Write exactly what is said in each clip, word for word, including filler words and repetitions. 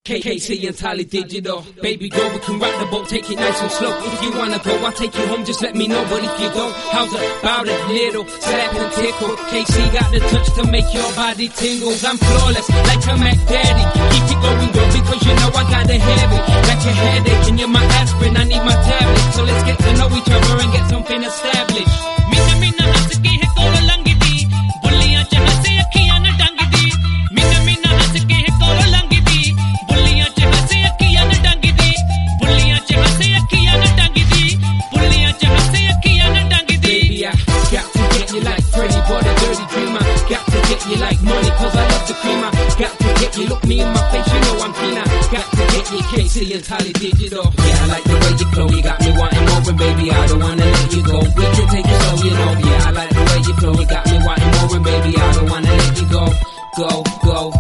K C entirely digital. Baby girl, we can rock the boat, take it nice and slow. If you wanna go, I'll take you home, just let me know. But if you don't, how's about it? Little slap and tickle. K C got the touch to make your body tingles. I'm flawless, like a Mac Daddy. Keep it going, girl, because you know I gotta have it. Like a headache, and you're my aspirin, I need my tablet. So let's get to know each other and get something established. Mina mina has ki hai kol langi di, bulliyan ch hase akhiyan na dang di. Mina mina has ki hai kol langi di, bulliyan ch hase akhiyan na dang di. Bulliyan ch hase akhiyan na dang di. Bulliyan ch hase akhiyan na dang di. Baby, I got to get you like Freddie, but a dirty dreamer. Got to get you like money, cause I love the creamer. Got to get you, look me in my face, you know I'm keen. Got to get you, K C entirely digital. Yeah, I like the way you flow, you got me wanting more, and baby, I don't wanna let you go. We can take it slow, you know. Yeah, I like the way you flow, you got me wanting more, and baby, I don't wanna let you go. Go, go.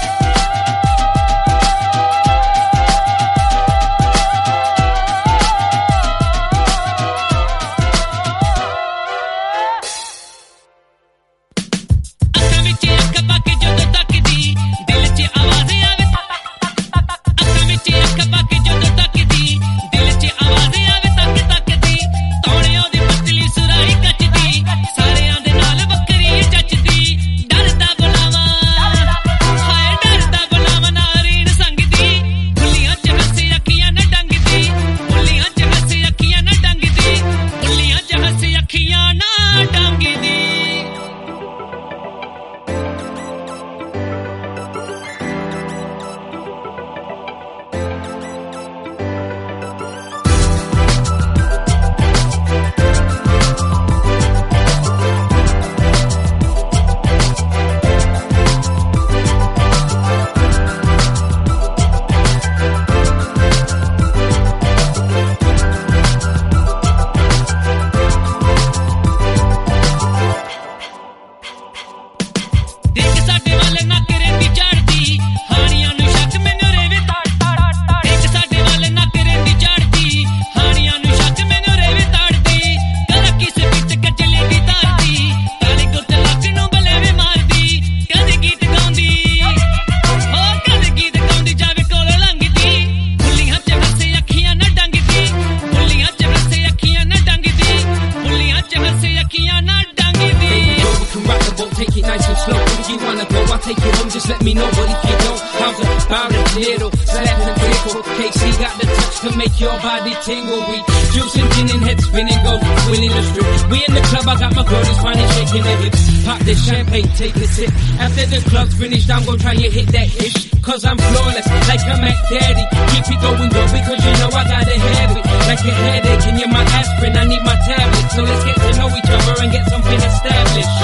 Take you home, just let me know. But if you don't, how's about it? Little slap and tickle. K C got the touch to make your body tingle. We juicing, gin and head spinning, go winning the strip. We in the club, I got my girl, finding shaking their hips. Pop the champagne, take a sip. After the club's finished, I'm gonna try and hit that ish. Cause I'm flawless, like a Mac Daddy. Keep it going, girl, because you know I gotta have it. Like a headache, and you're my aspirin, I need my tablet. So let's get to know each other and get something established.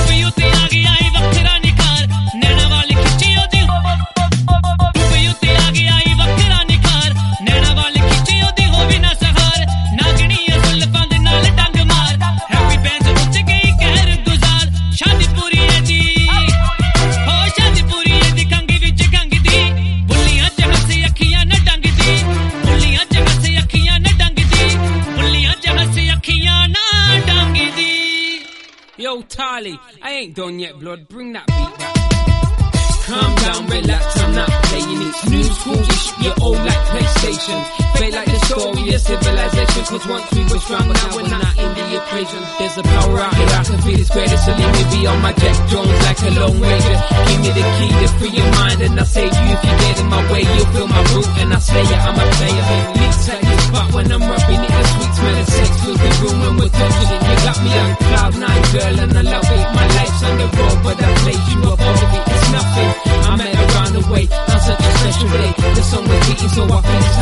Yo, Tali, I ain't done yet, blood. Bring that beat back. Calm down, relax, I'm not playing it. New school-ish, you're old like PlayStation. Fade like the story of civilization. Cause once we were strong, but now we're not in the equation. There's a power out here, I can feel it's greater. So leave me be on my Jack Jones like a Lone Ranger. Give me the key to free your mind, and I'll save you. If you get in my way, you'll feel my root, and I slay it, I'm a player. Leaks at your spot when I'm rubbing it. The sweet smell of sex fills the room when we're touching it. You got me on cloud nine, girl, and I love it. My life's on the road, but I place you above it. It's nothing. I'm at around the way on such a special day. The sun was beating, so I feel